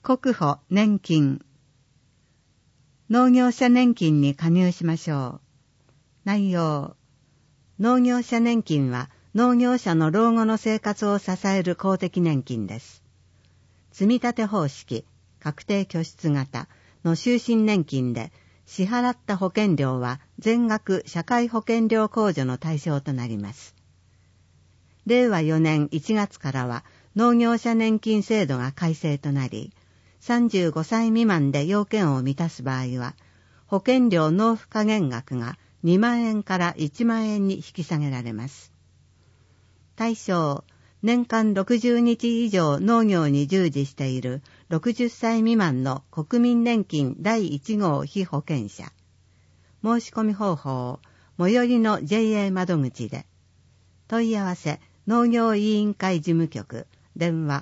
国保年金。農業者年金に加入しましょう。内容。農業者年金は農業者の老後の生活を支える公的年金です。積立方式、確定拠出型の終身年金で、支払った保険料は全額社会保険料控除の対象となります。令和4年1月からは農業者年金制度が改正となり、35歳未満で要件を満たす場合は、保険料納付加減額が2万円から1万円に引き下げられます。対象、年間60日以上農業に従事している60歳未満の国民年金第1号被保険者。申し込み方法、最寄りの JA 窓口で。問い合わせ、農業委員会事務局、電話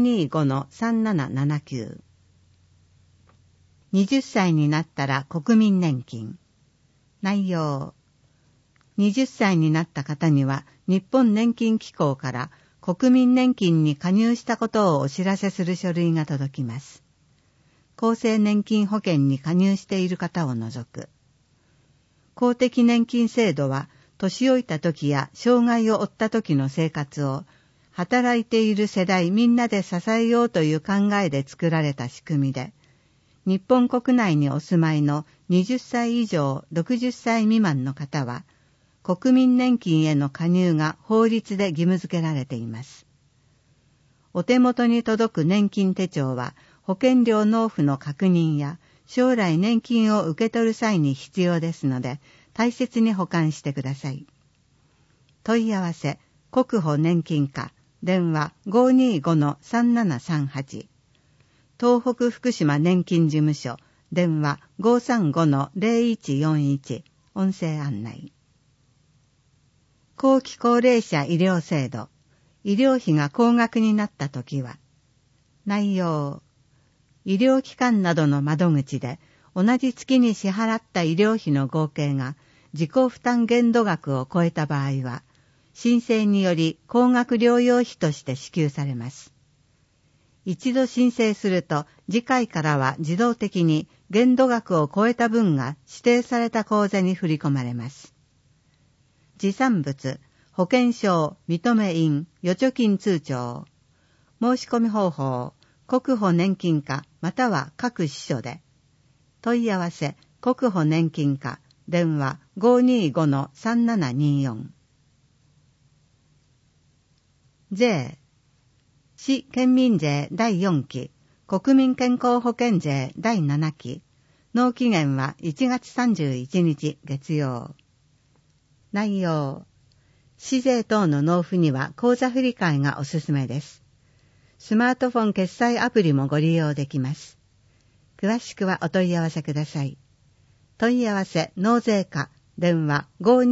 525-3779。20歳になったら国民年金。内容。20歳になった方には日本年金機構から国民年金に加入したことをお知らせする書類が届きます。厚生年金保険に加入している方を除く。公的年金制度は年老いた時や障害を負った時の生活を働いている世代みんなで支えようという考えで作られた仕組みで、日本国内にお住まいの20歳以上60歳未満の方は、国民年金への加入が法律で義務付けられています。お手元に届く年金手帳は保険料納付の確認や将来年金を受け取る際に必要ですので大切に保管してください。問い合わせ、国保年金課、電話 525-3738。東北福島年金事務所、電話 535-0141。音声案内。後期高齢者医療制度、医療費が高額になったときは、内容、医療機関などの窓口で同じ月に支払った医療費の合計が自己負担限度額を超えた場合は、申請により高額療養費として支給されます。一度申請すると、次回からは自動的に限度額を超えた分が指定された口座に振り込まれます。持産物、保険証、認め印、預貯金通帳。申し込み方法、国保年金課または各支所で。問い合わせ、国保年金課、電話 525-3724。税。市県民税第4期、国民健康保険税第7期。納期限は1月31日月曜。内容。市税等の納付には口座振替がおすすめです。スマートフォン決済アプリもご利用できます。詳しくはお問い合わせください。問い合わせ納税課、電話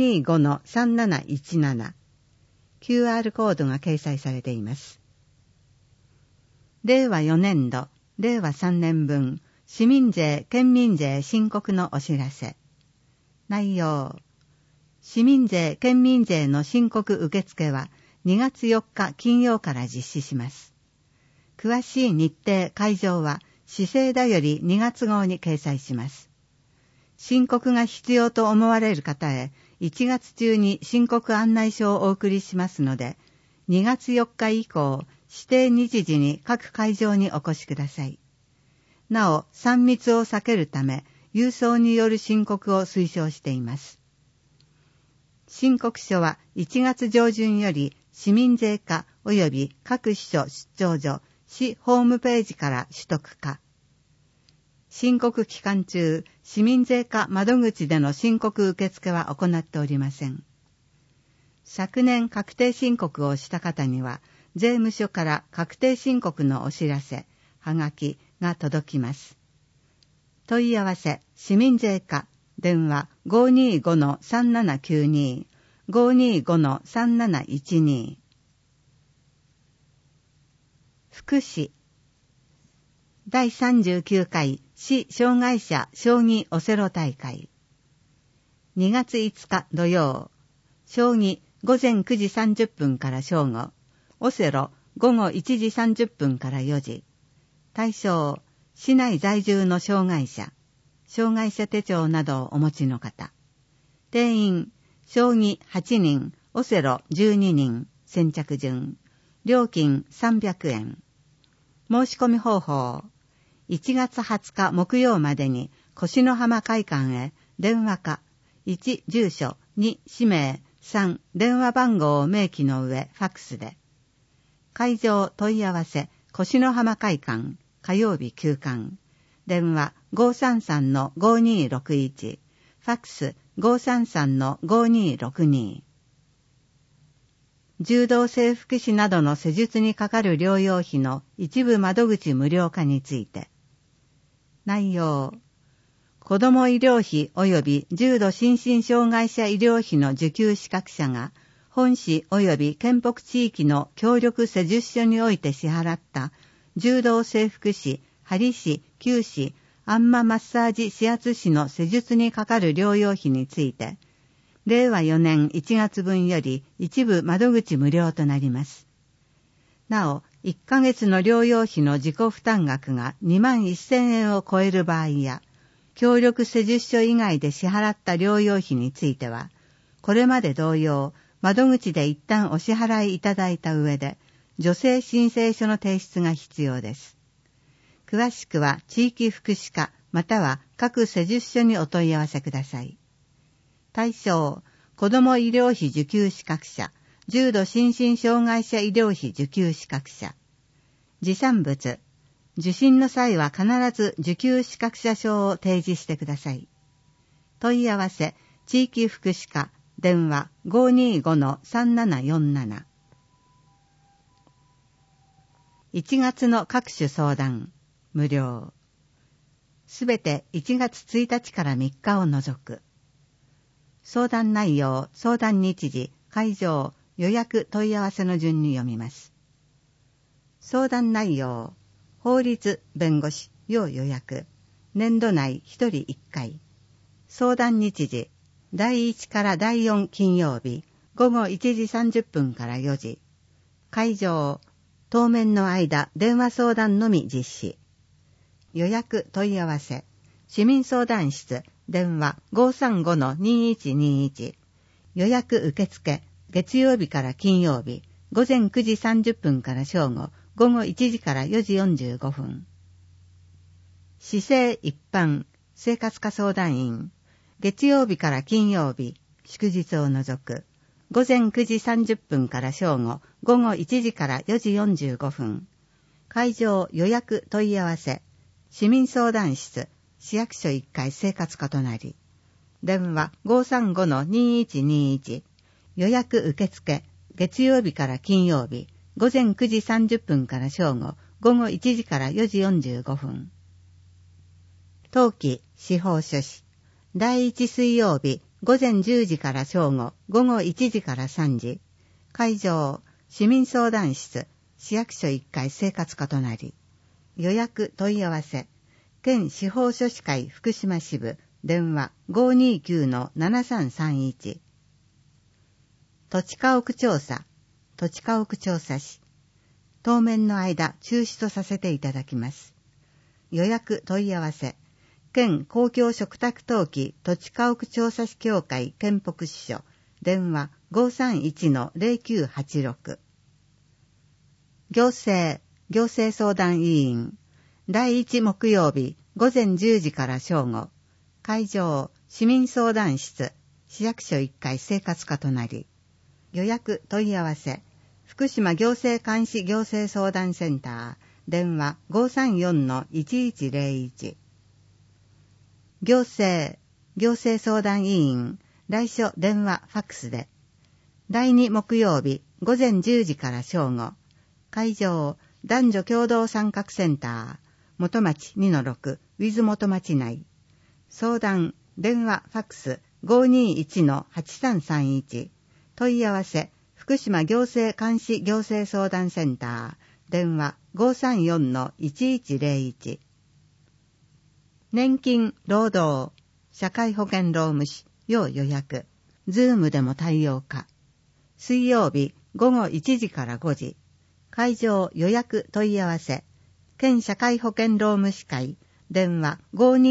525-3717。QR コードが掲載されています。令和4年度、令和3年分、市民税、県民税申告のお知らせ。内容。市民税、県民税の申告受付は2月4日金曜から実施します。詳しい日程、会場は市政だより2月号に掲載します。申告が必要と思われる方へ1月中に申告案内書をお送りしますので、2月4日以降、指定日時に各会場にお越しください。なお、3密を避けるため、郵送による申告を推奨しています。申告書は1月上旬より市民税課及び各支所出張所、市ホームページから取得可。申告期間中、市民税課窓口での申告受付は行っておりません。昨年確定申告をした方には、税務署から確定申告のお知らせ、はがきが届きます。問い合わせ、市民税課、電話 525-3792、525-3712。福祉。第39回市障害者将棋オセロ大会。2月5日土曜、将棋午前9時30分から正午、オセロ午後1時30分から4時。 対象、市内在住の障害者手帳などをお持ちの方。定員、将棋8人、オセロ12人、先着順。料金300円。申し込み方法。1月20日木曜までに、越野浜会館へ電話か、1、住所、2、氏名、3、電話番号を明記の上、ファックスで。会場問い合わせ、越野浜会館、火曜日休館。電話 533-5261、ファックス 533-5262。柔道整復師などの施術にかかる療養費の一部窓口無料化について。内容。子ども医療費及び重度心身障害者医療費の受給資格者が、本市及び県北地域の協力施術所において支払った柔道整復師、針師、灸師、あんまマッサージ指圧師の施術にかかる療養費について、令和4年1月分より一部窓口無料となります。なお、1ヶ月の療養費の自己負担額が2万1000円を超える場合や、協力施術所以外で支払った療養費については、これまで同様、窓口で一旦お支払いいただいた上で、助成申請書の提出が必要です。詳しくは地域福祉課または各施術所にお問い合わせください。対象、子ども医療費受給資格者、重度心身障害者医療費受給資格者。持参物。受診の際は必ず受給資格者証を提示してください。問い合わせ、地域福祉課、電話 525-3747。1月の各種相談、無料。すべて1月1日から3日を除く。相談内容、相談日時、会場、予約問い合わせの順に読みます。相談内容、法律、弁護士、要予約。年度内1人1回。相談日時、第1から第4金曜日、午後1時30分から4時。会場、当面の間、電話相談のみ実施。予約問い合わせ、市民相談室、電話 535-2121。予約受付、月曜日から金曜日、午前9時30分から正午、午後1時から4時45分。市政一般、生活科相談員、月曜日から金曜日、祝日を除く、午前9時30分から正午、午後1時から4時45分。会場予約問い合わせ、市民相談室、市役所1階生活課となり、電話 535-2121。予約受付、月曜日から金曜日、午前9時30分から正午、午後1時から4時45分。当期司法書士、第1水曜日、午前10時から正午、午後1時から3時。会場、市民相談室、市役所1階生活課となり、予約問い合わせ、県司法書士会福島支部、電話 529-7331。土地家屋調査、土地家屋調査士。当面の間中止とさせていただきます。予約問い合わせ、県公共嘱託登記土地家屋調査士協会県北支所、電話 531-0986。行政相談委員、第1木曜日午前10時から正午。会場、市民相談室、市役所1階生活課となり、予約問い合わせ、福島行政監視行政相談センター、電話 534-1101。行政相談委員、来所電話ファックスで、第2木曜日午前10時から正午。会場、男女共同参画センター、元町 2-6 ウィズ元町内。相談、電話ファックス 521-8331。問い合わせ、福島行政監視行政相談センター、電話 534-1101。年金、労働、社会保険労務士、要予約、ズームでも対応可。水曜日、午後1時から5時。会場予約問い合わせ、 県社会保険労務士会、電話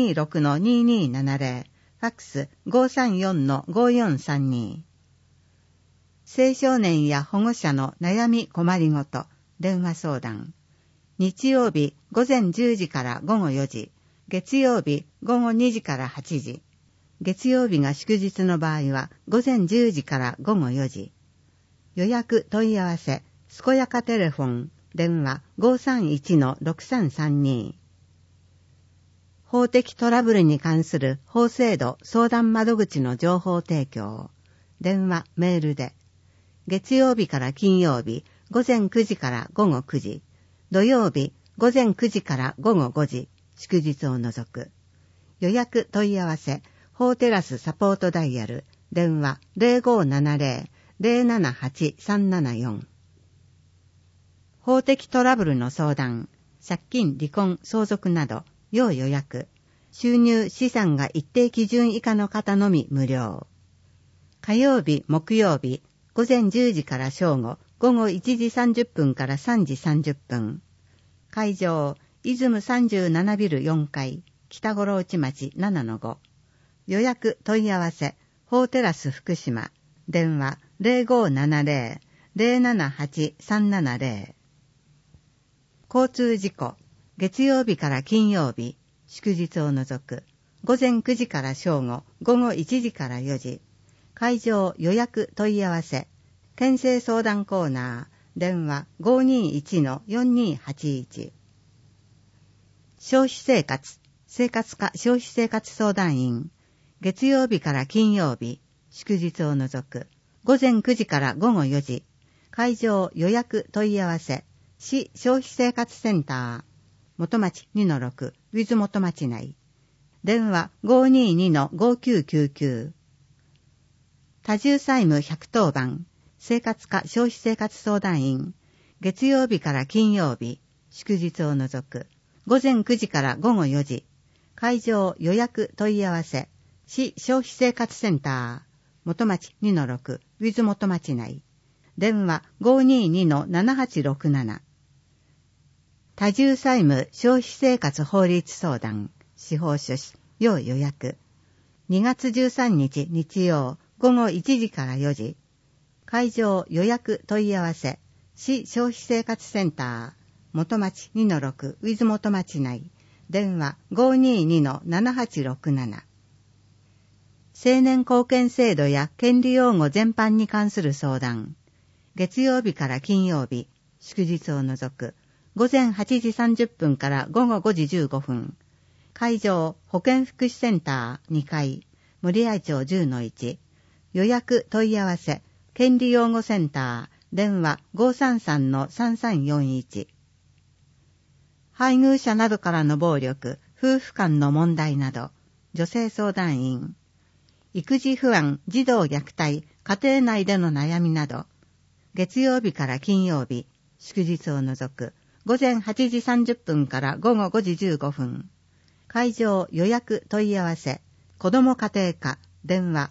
526-2270、ファックス 534-5432。青少年や保護者の悩み困りごと、電話相談。日曜日午前10時から午後4時、月曜日午後2時から8時、月曜日が祝日の場合は午前10時から午後4時。予約問い合わせ、すこやかテレフォン、電話 531-6332。法的トラブルに関する法制度相談窓口の情報提供。電話、メールで。月曜日から金曜日、午前9時から午後9時。土曜日、午前9時から午後5時。祝日を除く。予約問い合わせ、法テラスサポートダイヤル。電話 0570-078-374。法的トラブルの相談、借金、離婚、相続など、要予約。収入、資産が一定基準以下の方のみ無料。火曜日、木曜日、午前10時から正午、午後1時30分から3時30分。会場、出雲37ビル4階、北五郎内町 7-5。予約問い合わせ、法テラス福島。電話 0570-078-370。交通事故、月曜日から金曜日、祝日を除く、午前9時から正午、午後1時から4時。会場予約問い合わせ、県政相談コーナー、電話 521-4281。消費生活、生活課消費生活相談員、月曜日から金曜日、祝日を除く、午前9時から午後4時。会場予約問い合わせ、市消費生活センター、元町 2-6、ウィズ元町内。電話 522-5999。多重債務110番、生活課消費生活相談員、月曜日から金曜日、祝日を除く、午前9時から午後4時。会場予約問い合わせ、市消費生活センター、元町 2-6、ウィズ元町内。電話 522-7867。多重債務消費生活法律相談、司法書士、要予約。2月13日日曜、午後1時から4時。会場予約問い合わせ、市消費生活センター、元町 2-6 ウィズ元町内。電話 522-7867。青年貢献制度や権利擁護全般に関する相談。月曜日から金曜日、祝日を除く、午前8時30分から午後5時15分。会場保健福祉センター2階、森合町 10-1。予約問い合わせ、権利擁護センター、電話 533-3341。配偶者などからの暴力、夫婦間の問題など、女性相談員。育児不安、児童虐待、家庭内での悩みなど、月曜日から金曜日、祝日を除く、午前8時30分から午後5時15分。会場予約問い合わせ、子ども家庭課、電話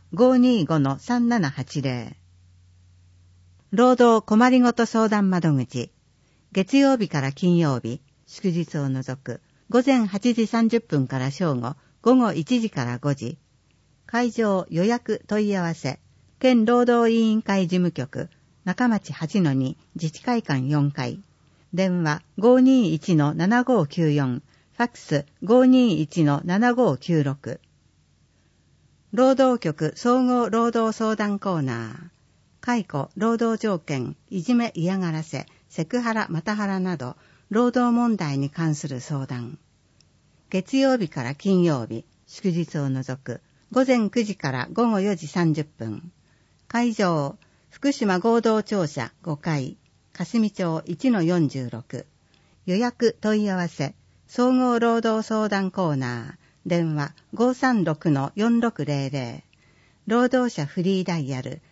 525-3780。労働困りごと相談窓口、月曜日から金曜日、祝日を除く、午前8時30分から正午、午後1時から5時。会場予約問い合わせ、県労働委員会事務局、中町 8-2 自治会館4階。電話 521-7594、ファックス 521-7596。労働局総合労働相談コーナー。解雇、労働条件、いじめ嫌がらせ、セクハラ、マタハラなど、労働問題に関する相談。月曜日から金曜日、祝日を除く、午前9時から午後4時30分。会場、福島合同庁舎5階、霞町 1-46。予約問い合わせ、総合労働相談コーナー、電話 536-4600。労働者フリーダイヤル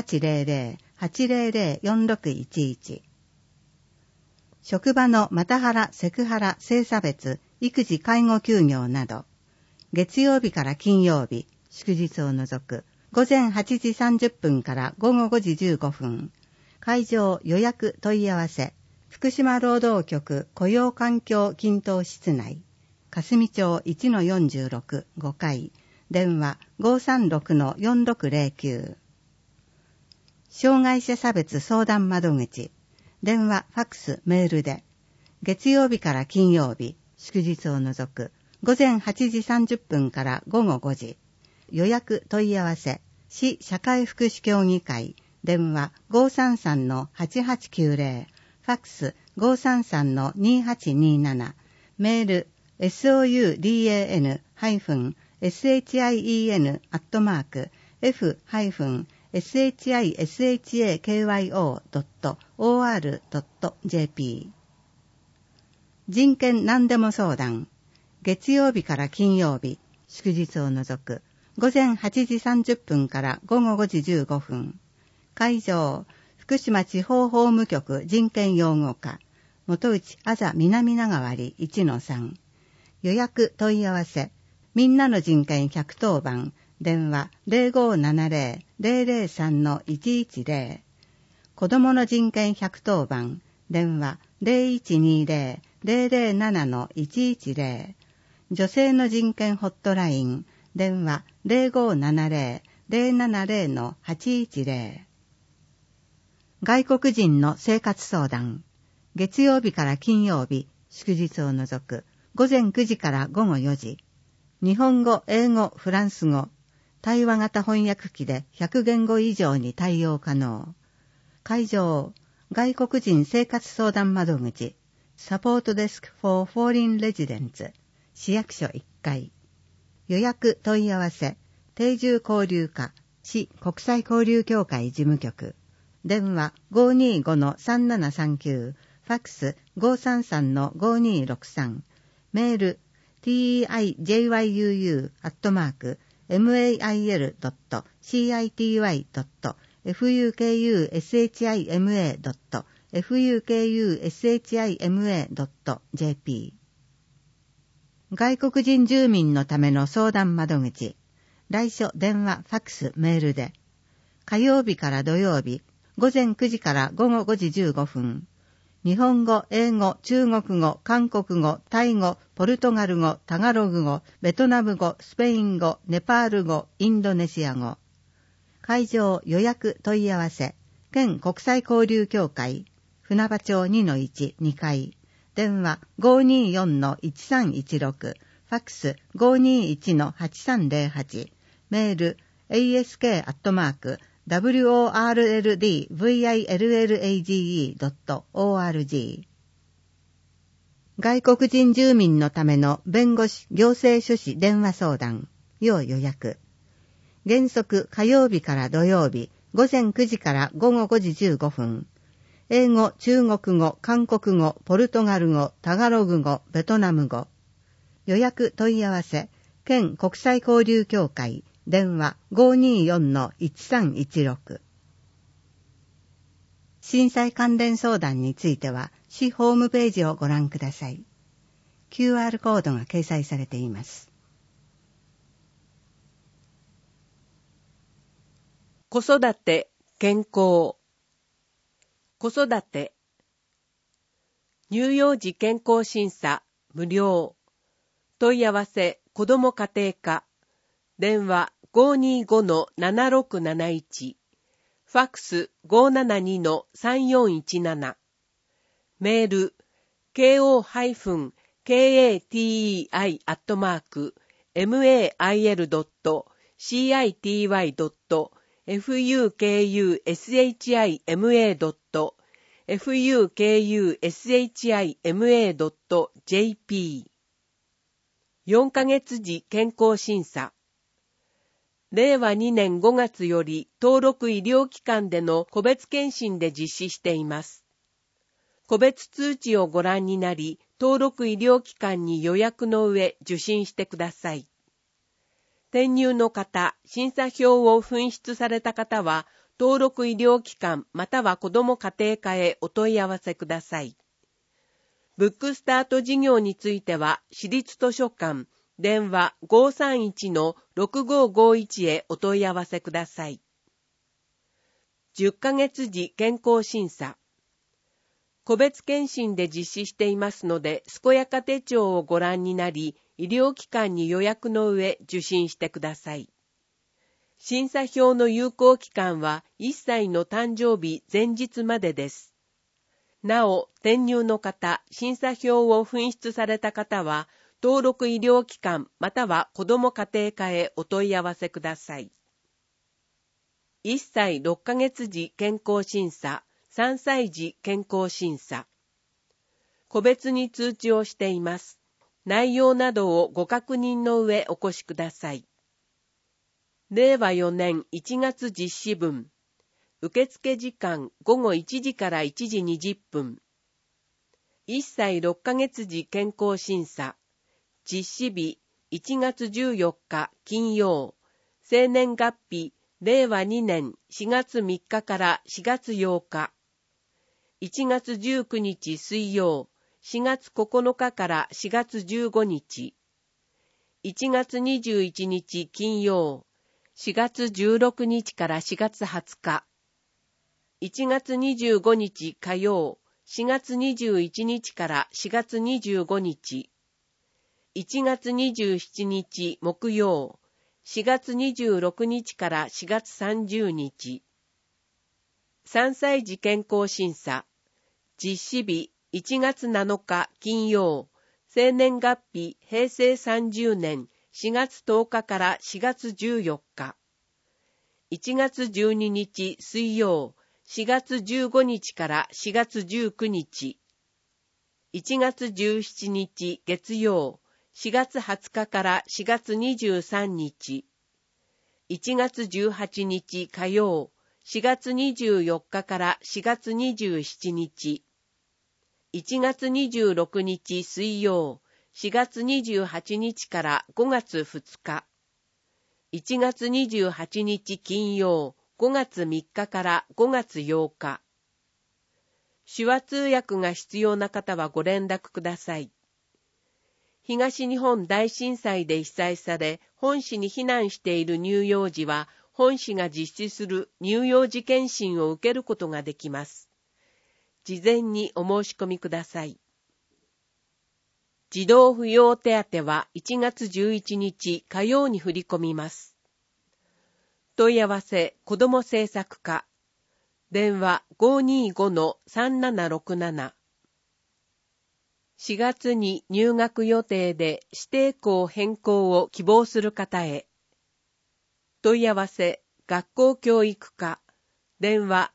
0800-800-4611。職場のマタハラ、セクハラ、性差別、育児介護休業など、月曜日から金曜日、祝日を除く、午前8時30分から午後5時15分。会場予約問い合わせ、 福島労働局雇用環境均等室内、霞町 1-46 5階、電話 536-4609。障害者差別相談窓口、電話、ファックス、メールで、月曜日から金曜日、祝日を除く、午前8時30分から午後5時。予約問い合わせ、市社会福祉協議会、電話 533-8890、ファックス 533-2827、メール、soudan-shishakyo.or.jp。 人権何でも相談、月曜日から金曜日、祝日を除く、午前8時30分から午後5時15分。会場、福島地方法務局人権擁護課、元内あざ南長割 1-3。予約問い合わせ、みんなの人権110番、電話 0570-003-110。子どもの人権110番、電話 0120-007-110。女性の人権ホットライン、電話 0570-070-810。外国人の生活相談、月曜日から金曜日、祝日を除く、午前9時から午後4時。日本語、英語、フランス語、対話型翻訳機で100言語以上に対応可能。会場、外国人生活相談窓口、サポートデスク for foreign residents、市役所1階。予約問い合わせ、定住交流課、市国際交流協会事務局。電話 525-3739、ファックス 533-5263、メール tijyuu@mail.city.fukushima.jp。 外国人住民のための相談窓口、来所電話ファックスメールで、火曜日から土曜日、午前9時から午後5時15分。日本語、英語、中国語、韓国語、タイ語、ポルトガル語、タガログ語、ベトナム語、スペイン語、ネパール語、インドネシア語。会場予約問い合わせ、県国際交流協会、船場町 2-1 2階。電話 524-1316、ファックス 521-8308、メール ask@worldvillage.org。 外国人住民のための弁護士行政書士電話相談、要予約。原則火曜日から土曜日、午前9時から午後5時15分。英語、中国語、韓国語、ポルトガル語、タガログ語、ベトナム語。予約問い合わせ、県国際交流協会、電話 524-1316。 震災関連相談については、市ホームページをご覧ください。QR コードが掲載されています。 子育て、健康。子育て。乳幼児健康審査、無料。問い合わせ、子ども家庭課。電話 525-7671。ファックス 572-3417。メール、ko-mail.city.fukushima.jp。 4ヶ月時健康審査。令和2年5月より登録医療機関での個別検診で実施しています。個別通知をご覧になり、登録医療機関に予約の上受診してください。転入の方、審査票を紛失された方は、登録医療機関または子ども家庭課へお問い合わせください。ブックスタート事業については、市立図書館、電話 531-6551 へお問い合わせください。10ヶ月時健康審査。 個別検診で実施していますので、健やか手帳をご覧になり、医療機関に予約の上受診してください。審査票の有効期間は1歳の誕生日前日までです。なお、転入の方、審査票を紛失された方は、登録医療機関または子ども家庭科へお問い合わせください。1歳6ヶ月時健康審査、3歳時健康審査。個別に通知をしています。内容などをご確認の上お越しください。令和4年1月実施分。受付時間午後1時から1時20分。1歳6ヶ月時健康審査。実施日1月14日金曜。生年月日令和2年4月3日から4月8日。1月19日水曜。4月9日から4月15日。1月21日金曜。4月16日から4月20日。1月25日火曜。4月21日から4月25日。1月27日木曜。4月26日から4月30日。3歳児健康審査。実施日1月7日金曜。生年月日平成30年4月10日から4月14日。1月12日水曜。4月15日から4月19日。1月17日月曜。4月20日から4月23日。1月18日火曜。4月24日から4月27日。1月26日水曜。4月28日から5月2日。1月28日金曜。5月3日から5月8日。手話通訳が必要な方はご連絡ください。東日本大震災で被災され、本市に避難している乳幼児は、本市が実施する乳幼児検診を受けることができます。事前にお申し込みください。児童扶養手当は1月11日火曜に振り込みます。問い合わせ子ども政策課。電話 525-3767。4月に入学予定で指定校変更を希望する方へ。問い合わせ学校教育課。電話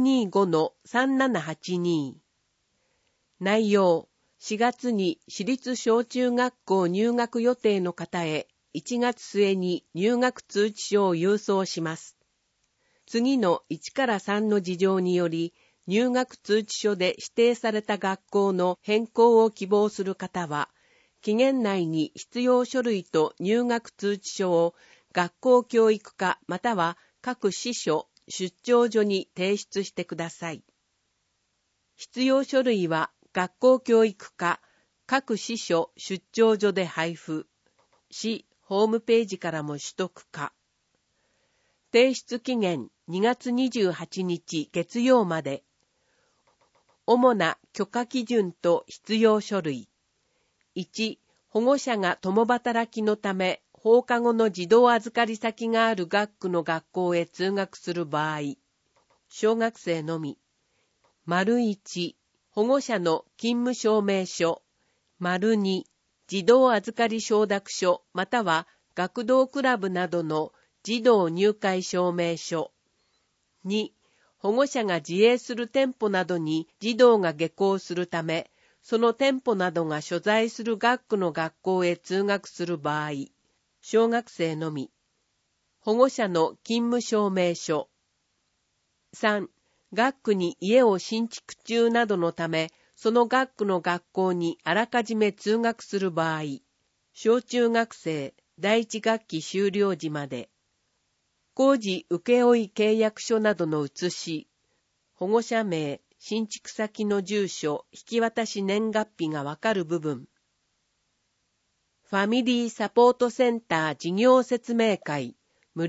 525-3782。内容、4月に私立小中学校入学予定の方へ1月末に入学通知書を郵送します。次の1から3の事情により、入学通知書で指定された学校の変更を希望する方は、期限内に必要書類と入学通知書を学校教育課または各支所、出張所に提出してください。必要書類は学校教育課、各支所、出張所で配布。市ホームページからも取得可。提出期限2月28日月曜まで。主な許可基準と必要書類。1、保護者が共働きのため放課後の児童預かり先がある学区の学校へ通学する場合。小学生のみ。1、保護者の勤務証明書。2、児童預かり承諾書または学童クラブなどの児童入会証明書。2、保護者が自営する店舗などに児童が下校するため、その店舗などが所在する学区の学校へ通学する場合、小学生のみ。保護者の勤務証明書。3、学区に家を新築中などのため、その学区の学校にあらかじめ通学する場合、小中学生第一学期終了時まで、工事請負契約書などの写し、保護者名、新築先の住所、引き渡し年月日がわかる部分。ファミリーサポートセンター事業説明会、無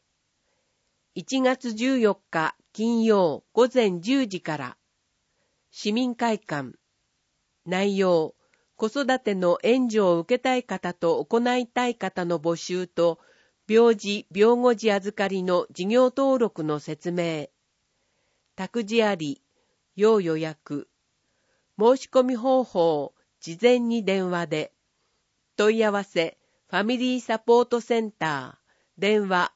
料。1月14日金曜午前10時から。 市民会館。内容、子育ての援助を受けたい方と行いたい方の募集と、病児・病後児預かりの事業登録の説明。託児あり、要予約。申し込み方法、事前に電話で。問い合わせ、ファミリーサポートセンター。電話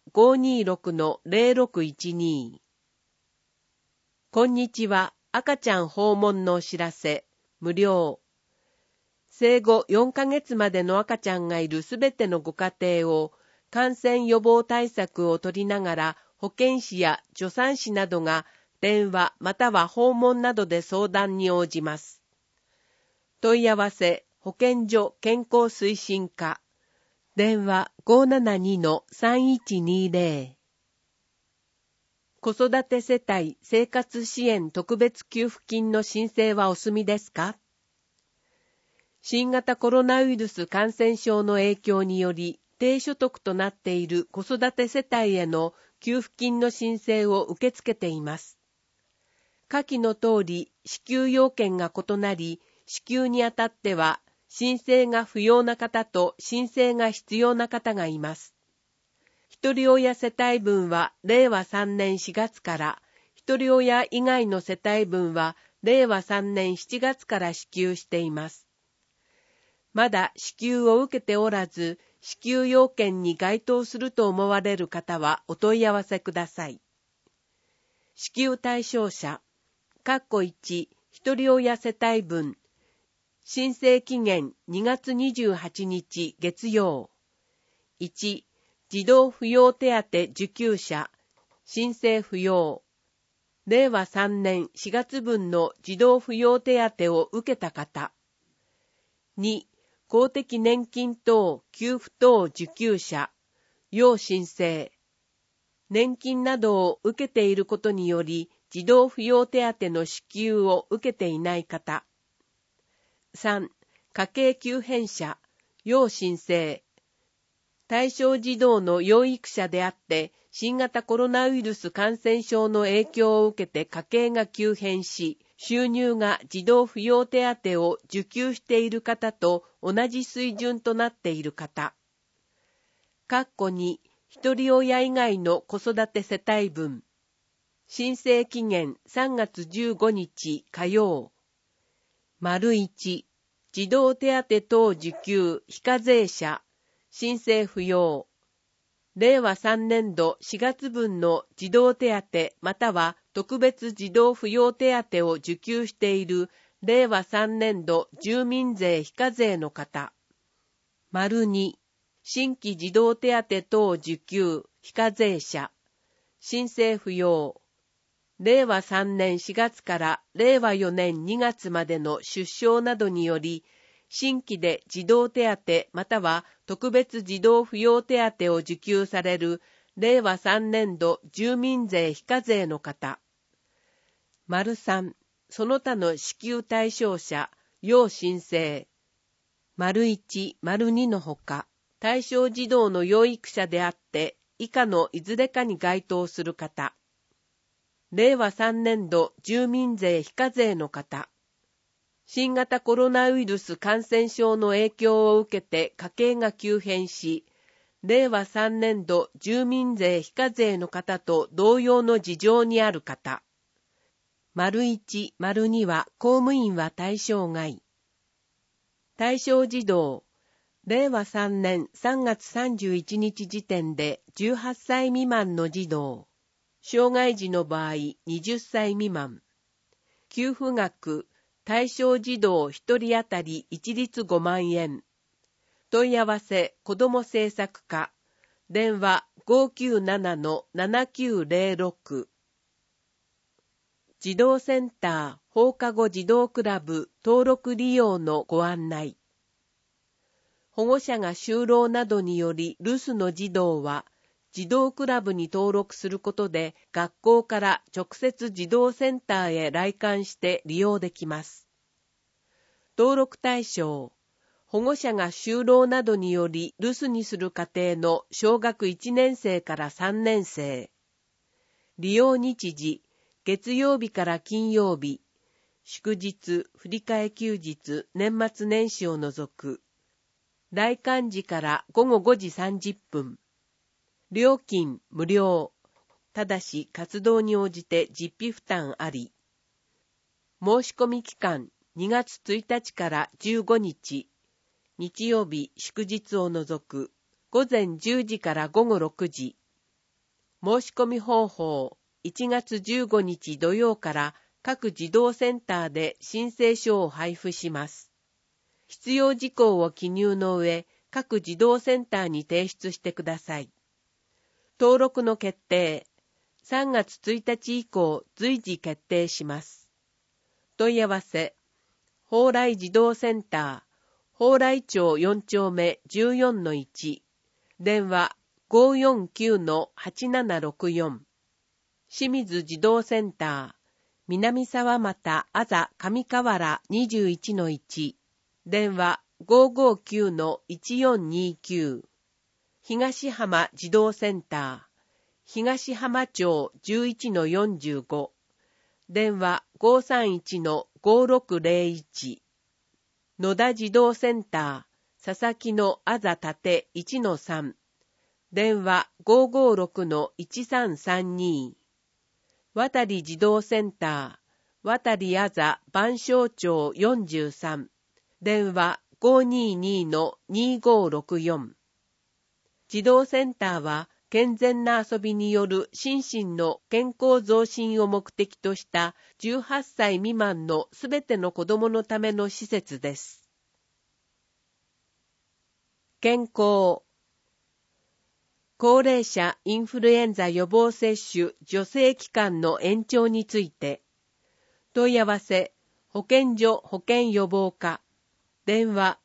526-0612。こんにちは。赤ちゃん訪問のお知らせ。無料。生後4ヶ月までの赤ちゃんがいるすべてのご家庭を感染予防対策を取りながら保健師や助産師などが電話または訪問などで相談に応じます。問い合わせ保健所健康推進課。電話 572-3120。子育て世帯生活支援特別給付金の申請はお済みですか？新型コロナウイルス感染症の影響により低所得となっている子育て世帯への給付金の申請を受け付けています。下記の通り支給要件が異なり、支給にあたっては申請が不要な方と申請が必要な方がいます。一人親世帯分は令和3年4月から、一人親以外の世帯分は令和3年7月から支給しています。まだ支給を受けておらず、支給要件に該当すると思われる方はお問い合わせください。支給対象者、1、一人親世帯分、申請期限2月28日月曜。1、児童扶養手当受給者、申請不要。令和3年4月分の児童扶養手当を受けた方。2、公的年金等給付等受給者、要申請。年金などを受けていることにより、児童扶養手当の支給を受けていない方。3、家計急変者、要申請。対象児童の養育者であって、新型コロナウイルス感染症の影響を受けて家計が急変し、収入が児童扶養手当を受給している方と同じ水準となっている方。2、一人親以外の子育て世帯分。申請期限3月15日火曜。1、児童手当等受給非課税者。申請不要。令和3年度4月分の児童手当または特別児童扶養手当を受給している令和3年度住民税非課税の方。2、新規児童手当等受給非課税者。申請不要。令和3年4月から令和4年2月までの出生などにより、新規で児童手当または特別児童扶養手当を受給される令和3年度住民税非課税の方。3、その他の支給対象者、要申請。1、2のほか、対象児童の養育者であって、以下のいずれかに該当する方。令和3年度住民税非課税の方。新型コロナウイルス感染症の影響を受けて家計が急変し、令和3年度住民税非課税の方と同様の事情にある方。1、2は公務員は対象外。対象児童、令和3年3月31日時点で18歳未満の児童。障害児の場合20歳未満。給付額、対象児童1人当たり一律5万円。問い合わせ子ども政策課。電話 597-7906。児童センター放課後児童クラブ登録利用のご案内。保護者が就労などにより留守の児童は、児童クラブに登録することで学校から直接児童センターへ来館して利用できます。登録対象、保護者が就労などにより留守にする家庭の小学1年生から3年生。利用日時、月曜日から金曜日。 祝日、振り替え休日、年末年始を除く。来館時から午後5時30分。料金無料。ただし活動に応じて実費負担あり。申し込み期間2月1日から15日。日曜日祝日を除く。午前10時から午後6時。申し込み方法。1月15日土曜から各児童センターで申請書を配布します。必要事項を記入の上、各児童センターに提出してください。登録の決定。3月1日以降随時決定します。問い合わせ。蓬莱児童センター、蓬莱町4丁目 14-1。電話 549-8764。清水児童センター、南沢又あざ上河原 21-1。電話 559-1429。東浜児童センター、東浜町 11-45。電話 531-5601。野田児童センター、佐々木のあざたて 1-3。電話 556-1332。渡児童センター、渡あざ番所町43。電話 522-2564。児童センターは健全な遊びによる心身の健康増進を目的とした18歳未満のすべての子どものための施設です。健康。高齢者インフルエンザ予防接種助成期間の延長について、問い合わせ、保健所保健予防課、電話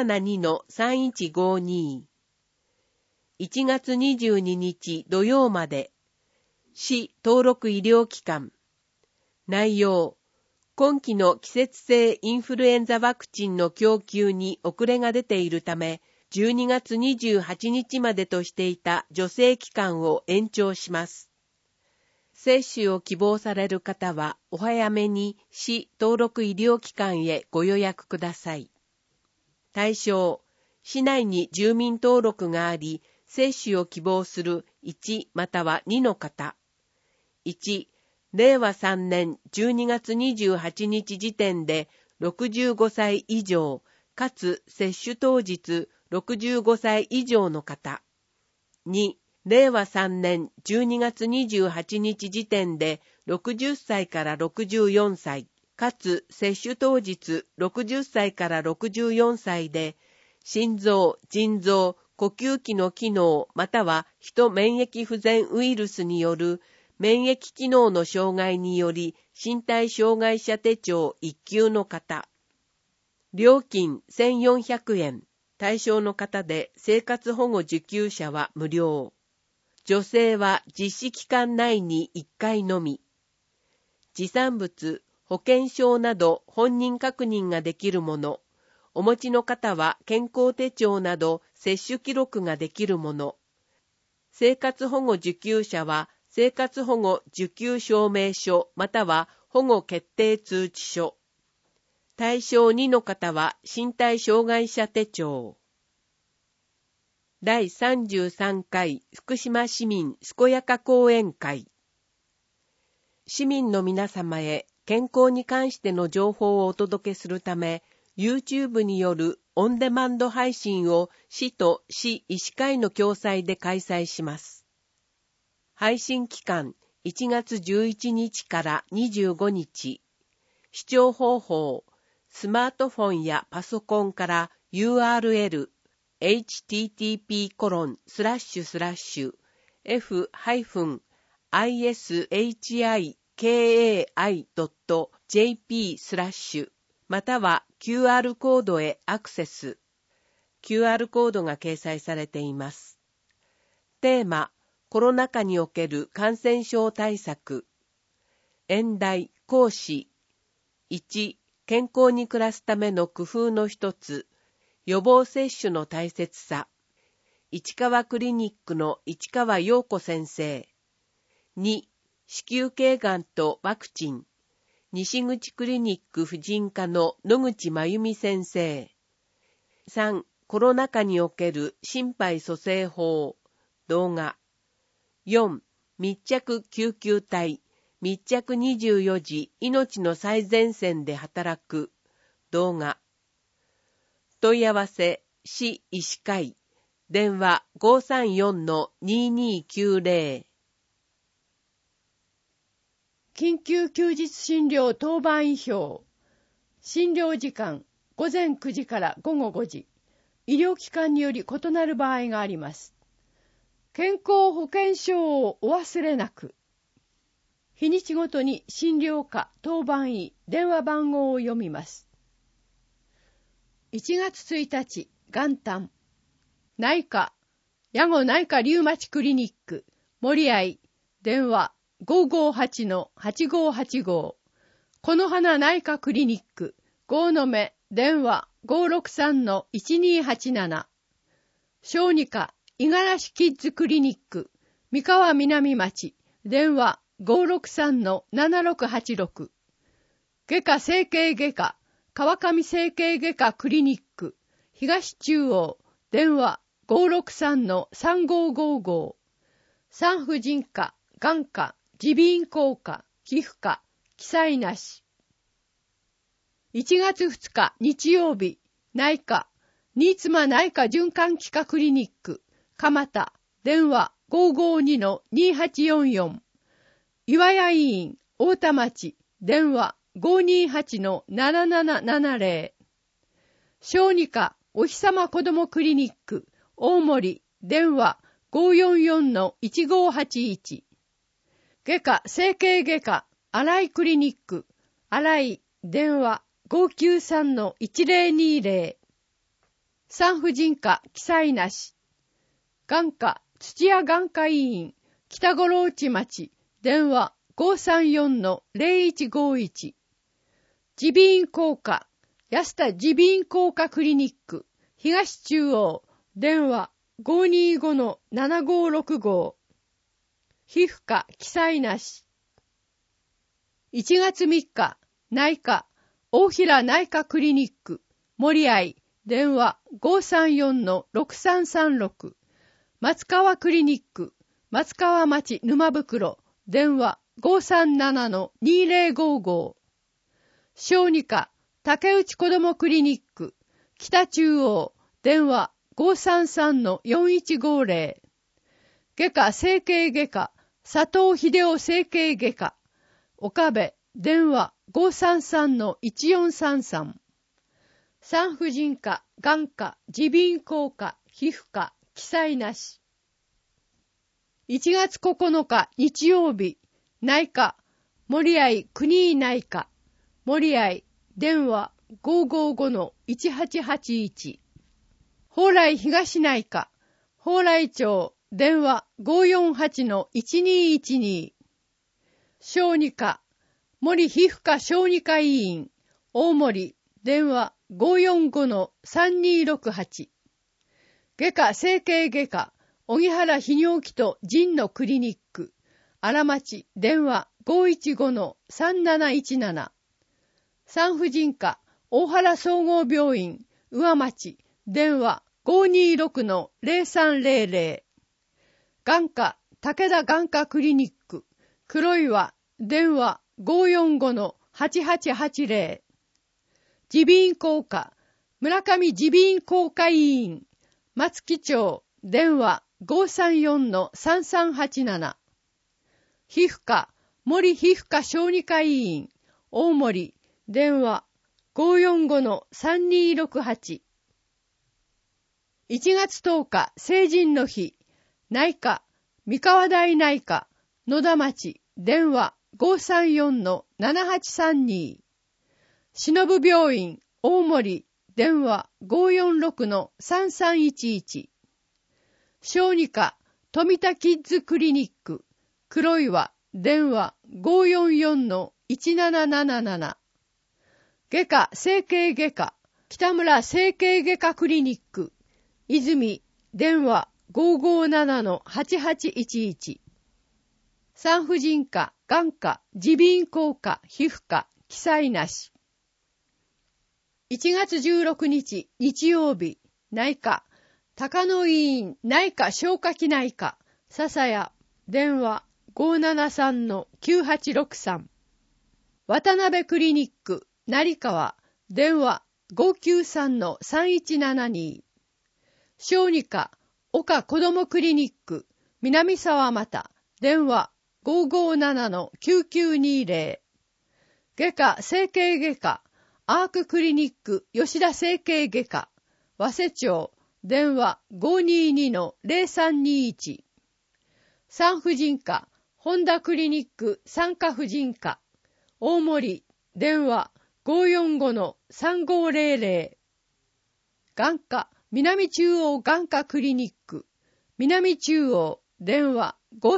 572-3152。1月22日土曜まで、市登録医療機関。内容、今期の季節性インフルエンザワクチンの供給に遅れが出ているため、12月28日までとしていた助成期間を延長します。接種を希望される方はお早めに市登録医療機関へご予約ください。対象、市内に住民登録があり、接種を希望する1または2の方。1、令和3年12月28日時点で65歳以上、かつ接種当日65歳以上の方。2、令和3年12月28日時点で60歳から64歳、かつ接種当日60歳から64歳で、心臓、腎臓、呼吸器の機能またはヒト免疫不全ウイルスによる免疫機能の障害により身体障害者手帳1級の方。料金1400円。対象の方で生活保護受給者は無料。助成は実施期間内に1回のみ。持参物、保険証など本人確認ができるもの。お持ちの方は健康手帳など接種記録ができるもの。生活保護受給者は生活保護受給証明書または保護決定通知書。対象2の方は身体障害者手帳。第33回福島市民健やか講演会。市民の皆様へ健康に関しての情報をお届けするため、YouTube によるオンデマンド配信を市と市医師会の共催で開催します。配信期間1月11日から25日。視聴方法、スマートフォンやパソコンから URL http://f-ishiki.jp/ または QR コードへアクセス。QR コードが掲載されています。テーマ、コロナ禍における感染症対策。演題、講師。1、健康に暮らすための工夫の一つ、予防接種の大切さ。市川クリニックの市川陽子先生。2、子宮頸がんとワクチン。 西口クリニック婦人科の野口真由美先生。3、コロナ禍における心肺蘇生法、動画。4、密着救急隊、密着24時、命の最前線で働く、動画。問い合わせ、市医師会、電話 534-2290。 緊急休日診療当番医表。診療時間、午前9時から午後5時。医療機関により異なる場合があります。健康保険証をお忘れなく。日にちごとに診療科、当番医、電話番号を読みます。1月1日、元旦。内科、矢後内科リウマチクリニック、森合、電話 558-8585。この花内科クリニック、郷の目、電話 563-1287。小児科、五十嵐キッズクリニック、三河南町、電話 563-7686。外科整形外科、川上整形外科クリニック、東中央、電話 563-3555。産婦人科、眼科、耳鼻咽喉科、皮膚科、記載なし。1月2日日曜日、内科、新妻内科循環器科クリニック、蒲田、電話 552-2844。岩屋医院、太田町、電話 528-7770。小児科、お日様子どもクリニック、大森、電話 544-1581。外科、整形外科、新井クリニック、新井、電話 593-1020。産婦人科、記載なし。眼科、土屋眼科医院、北五郎内町、電話 534-0151。耳鼻咽喉科、安田耳鼻咽喉科クリニック、東中央、電話 525-7565。皮膚科、記載なし。1月3日、内科、大平内科クリニック、森合、電話 534-6336。松川クリニック、松川町沼袋、電話 537-2055。小児科、竹内子どもクリニック、北中央、電話 533-4150。外科整形外科、佐藤秀夫整形外科、岡部、電話 533-1433。産婦人科、眼科、耳鼻咽喉科、皮膚科、記載なし。1月9日日曜日、内科、森合国井内科、森合、電話 555-1881。蓬莱東内科、蓬莱町、電話 548-1212。小児科、森皮膚科小児科医院、大森、電話 545-3268。外科整形外科、荻原泌尿器と腎のクリニック、荒町、電話 515-3717。産婦人科、大原総合病院、上町、電話 526-0300。眼科、武田眼科クリニック、黒岩、電話 545-8880。耳鼻咽喉科、村上耳鼻咽喉科医院、松木町、電話 534-3387。皮膚科、森皮膚科小児科医院、大森、電話 545-3268。1月10日、成人の日、内科、三河台内科、野田町、電話 534-7832。忍病院、大森、電話 546-3311。小児科、富田キッズクリニック、黒岩、電話 544-1777。外科、整形外科、北村整形外科クリニック、泉、電話 557-8811。産婦人科、眼科、耳鼻咽喉科、皮膚科、 記載なし。1月16日日曜日、内科、高野医院内科消化器内科、笹谷、電話 573-9863。渡辺クリニック、成川、電話 593-3172。小児科、岡子どもクリニック、南沢又、電話 557-9920。外科整形外科、アーククリニック吉田整形外科、早瀬町、電話 522-0321。産婦人科、本田クリニック産科婦人科、大森、電話 545-3500。眼科、南中央眼科クリニック、南中央、電話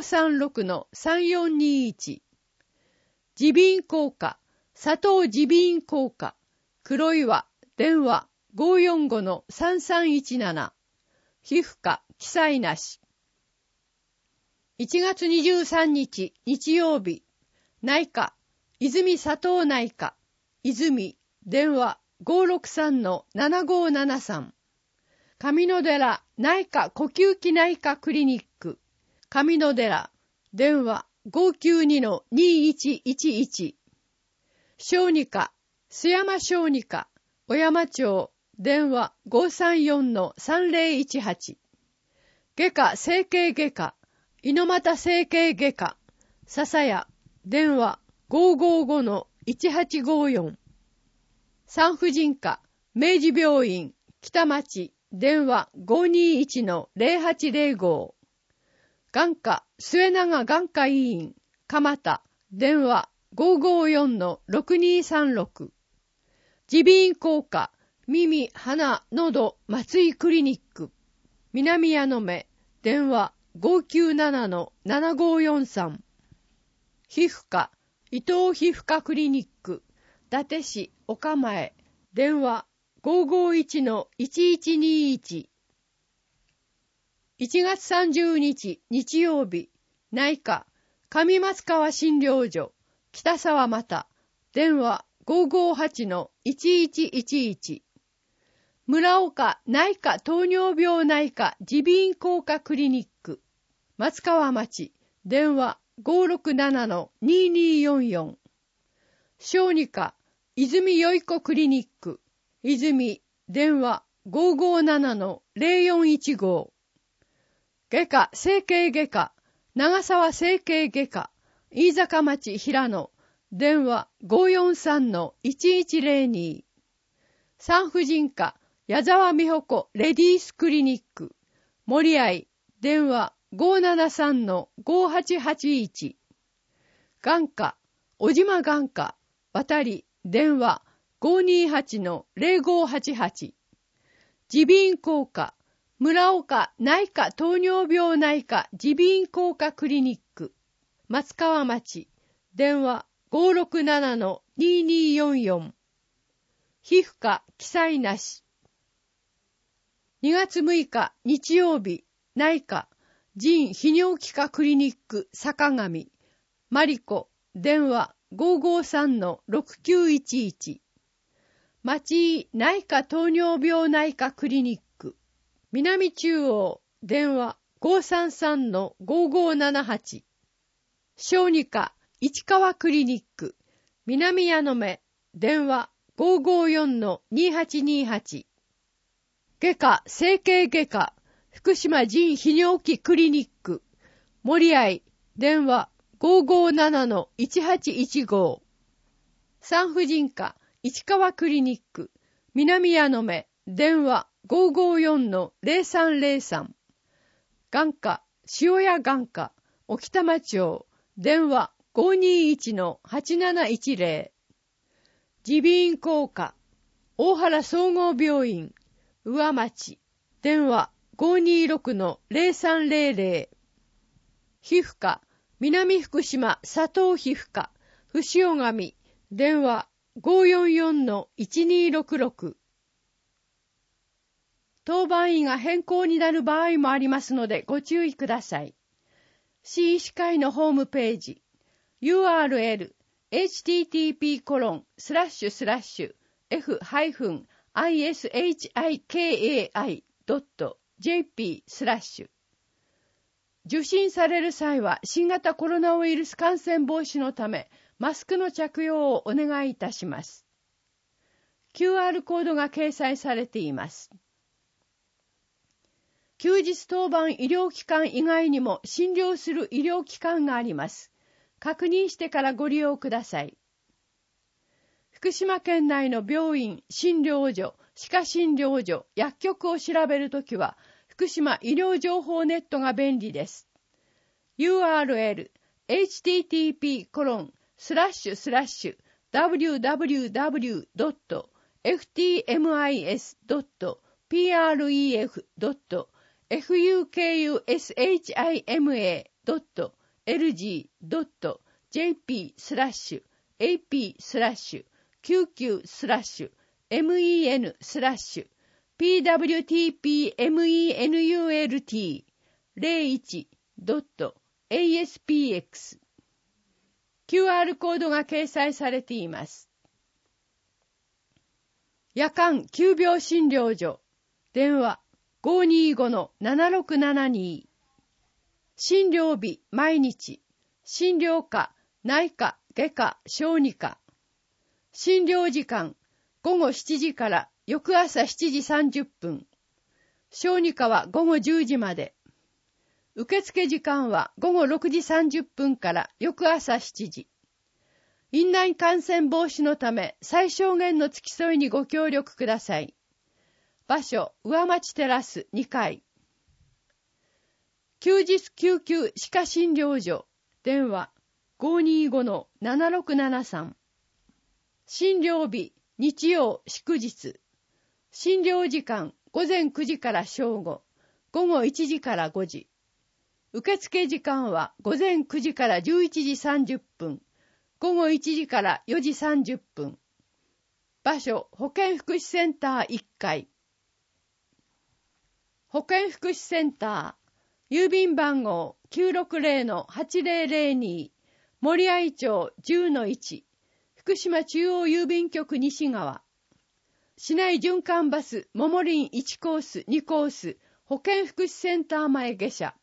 536-3421。耳鼻咽喉科、佐藤耳鼻咽喉科、黒岩、電話 545-3317。皮膚科、記載なし。1月23日日曜日、内科、泉佐藤内科、泉、電話 563-7573。上野寺内科呼吸器内科クリニック、上野寺、電話 592-2111。小児科、須山小児科、小山町、電話 534-3018。外科整形外科、猪俣整形外科、笹谷、電話 555-1854。産婦人科、明治病院、北町、電話 521-0805。眼科、末永眼科医院、蒲田、電話 554-6236。耳鼻咽喉科、耳、鼻、喉、松井クリニック、南矢野目、電話 597-7543。皮膚科、伊藤皮膚科クリニック、伊達市岡前、電話 551-1121。1月30日日曜日、内科、上松川診療所、北沢又、電話 558-1111。村岡内科糖尿病内科耳鼻咽喉科クリニック、松川町、電話 567-2244。小児科、泉よいこクリニック、泉、電話 557-0415。外科整形外科、長沢整形外科、飯坂町平野、電話 543-1102。産婦人科、矢沢美穂子レディースクリニック、森合、電話 573-5881。眼科、小島眼科、渡り、電話 528-0588。耳鼻咽喉科、村岡内科糖尿病内科耳鼻咽喉科クリニック、松川町、電話 567-2244。皮膚科、記載なし。2月6日日曜日、内科、腎泌尿器科クリニック坂上、マリコ、電話 553-6911。町井内科糖尿病内科クリニック、南中央、電話 533-5578。小児科、市川クリニック、南矢野目、電話 554-2828。外科、整形外科、福島腎泌尿器クリニック、森合、電話 557-1815。産婦人科、市川クリニック、南矢野目、電話 554-0303。眼科、塩谷眼科、沖玉町、電話 521-8710。耳鼻咽喉科、大原総合病院、上町、電話 526-0300。皮膚科、南福島佐藤皮膚科、伏尾上、電話 544-1266。当番医が変更になる場合もありますのでご注意ください。市医師会のホームページ、URL http://f-ishiki.jp/受診される際は新型コロナウイルス感染防止のためマスクの着用をお願いいたします。QR コードが掲載されています。休日当番医療機関以外にも診療する医療機関があります。確認してからご利用ください。福島県内の病院、診療所、歯科診療所、薬局を調べるときは、福島医療情報ネットが便利です。URL http://www.ftmins.precq.jp/pq/qq/men/pwtpmenut.aspx QR コードが掲載されています。夜間急病診療所電話 525-7672 診療日毎日診療科内科外科小児科診療時間午後7時から翌朝7時30分小児科は午後10時まで受付時間は午後6時30分から翌朝7時院内感染防止のため最小限の付き添いにご協力ください。場所、上町テラス2階。休日救急歯科診療所。電話 525-7673。診療日、日曜、祝日。診療時間、午前9時から正午。午後1時から5時。受付時間は午前9時から11時30分。午後1時から4時30分。場所、保健福祉センター1階。保健福祉センター、郵便番号 960-8002、森合町 10-1、福島中央郵便局西側。市内循環バス、ももりん1コース、2コース、保健福祉センター前下車。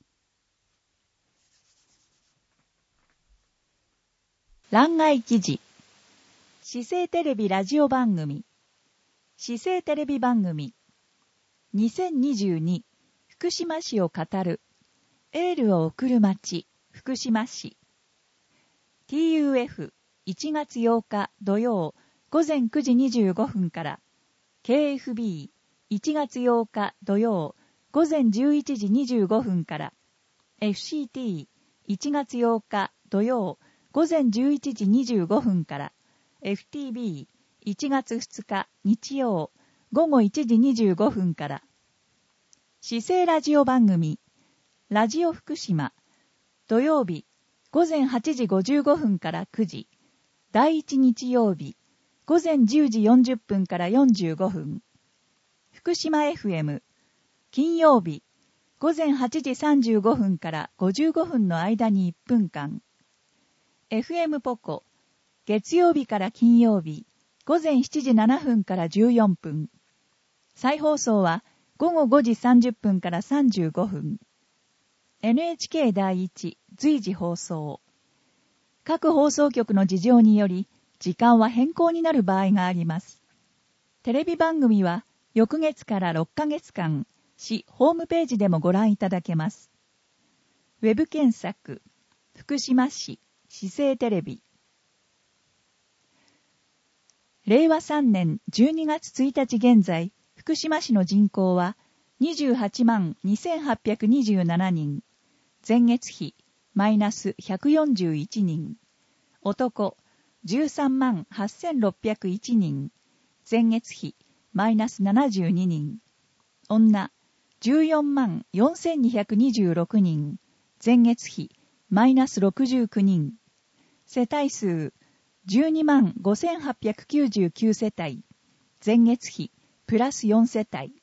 欄外記事。市政テレビラジオ番組。市政テレビ番組。2022福島市を語る。エールを送る街、福島市。TUF1 月8日土曜午前9時25分から。KFB1 月8日土曜午前11時25分から。FCT1 月8日土曜午前11時25分から FTB1 月2日日曜午後1時25分から市政ラジオ番組ラジオ福島土曜日午前8時55分から9時第1日曜日午前10時40分から45分福島 FM 金曜日午前8時35分から55分の間に1分間FM ポコ月曜日から金曜日午前7時7分から14分再放送は午後5時30分から35分 NHK 第一随時放送各放送局の事情により時間は変更になる場合があります。テレビ番組は翌月から6ヶ月間市ホームページでもご覧いただけます。ウェブ検索福島市市政テレビ令和3年12月1日現在福島市の人口は28万2827人前月比マイナス141人男13万8601人前月比マイナス72人女14万4226人前月比マイナス69人世帯数12万5899世帯前月比プラス4世帯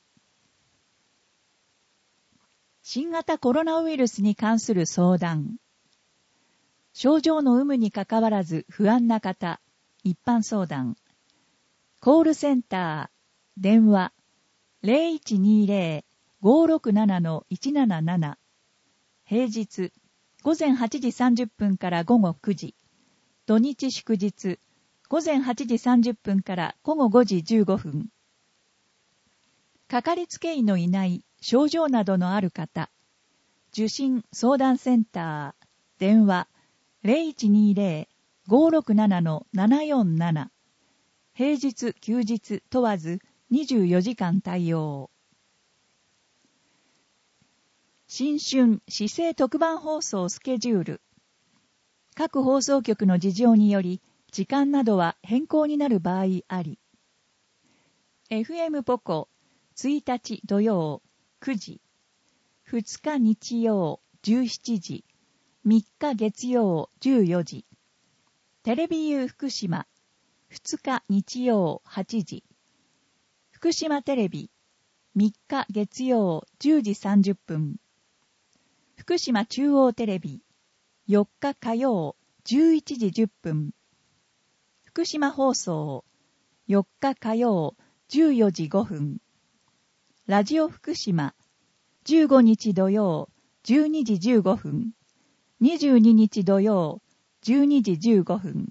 新型コロナウイルスに関する相談症状の有無にかかわらず不安な方、一般相談。コールセンター、電話、0120-567-177。平日、午前8時30分から午後9時。土日祝日、午前8時30分から午後5時15分。かかりつけ医のいない症状などのある方、受診相談センター、電話、0120-567-747。平日、休日問わず24時間対応。新春市政特番放送スケジュール。各放送局の事情により、時間などは変更になる場合あり。FM ポコ、1日土曜9時、2日日曜17時、3日月曜14時。テレビ U 福島、2日日曜8時。福島テレビ、3日月曜10時30分。福島中央テレビ、4日火曜11時10分。福島放送、4日火曜14時5分。ラジオ福島、15日土曜12時15分。22日土曜12時15分。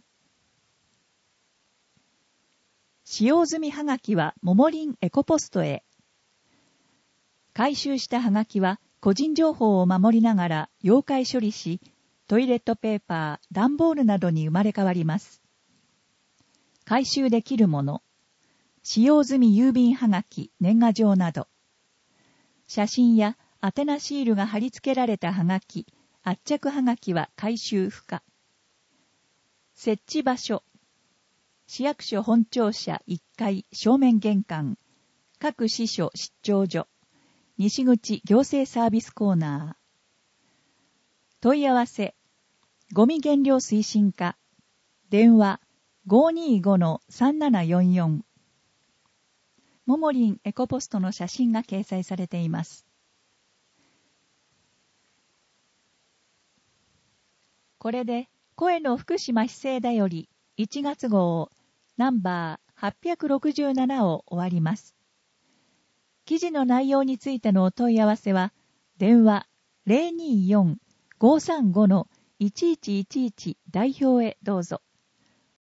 使用済みはがきはももりんエコポストへ。回収したはがきは個人情報を守りながら溶解処理し、トイレットペーパー、段ボールなどに生まれ変わります。回収できるもの、使用済み郵便はがき、年賀状など、写真や宛名シールが貼り付けられたはがき、圧着はがきは回収不可。設置場所、市役所本庁舎1階正面玄関、各支所出張所、西口行政サービスコーナー。問い合わせ、ゴミ減量推進課、電話 525-3744。ももりんエコポストの写真が掲載されています。これで、声の福島市政だより1月号ナンバー867を終わります。記事の内容についてのお問い合わせは、電話 024-535-1111 代表へどうぞ。